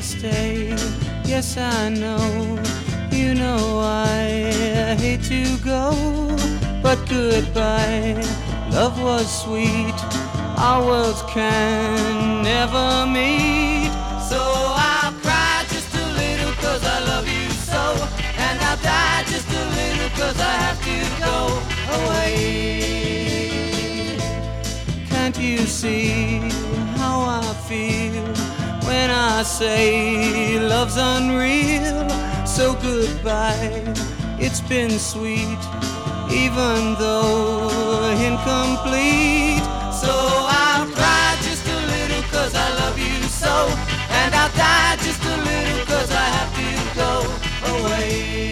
stay. Yes, I know, you know I hate to go, but goodbye. Love was sweet, our worlds can never meet. So I'll cry just a little 'cause I love you so, and I'll die just a little 'cause I have to go away. Can't you see how I feel when I say love's unreal? So goodbye, it's been sweet, even though incomplete. So I'll cry just a little 'cause I love you so, and I'll die just a little 'cause I have to go away.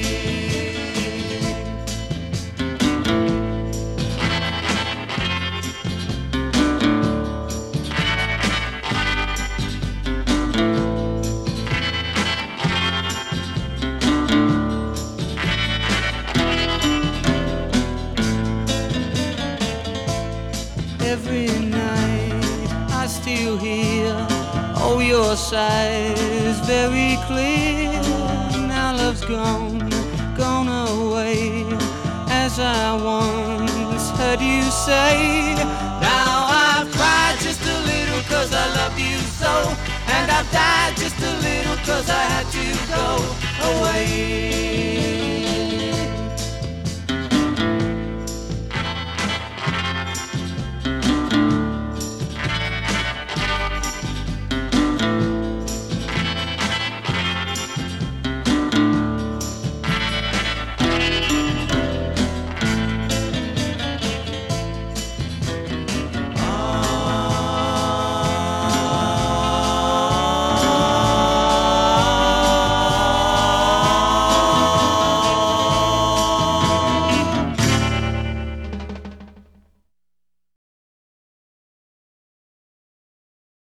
Every night I still hear, oh, your sighs very clear. Now love's gone, gone away, as I once heard you say. Now I've cried just a little 'cause I loved you so, and I've died just a little 'cause I had to go away.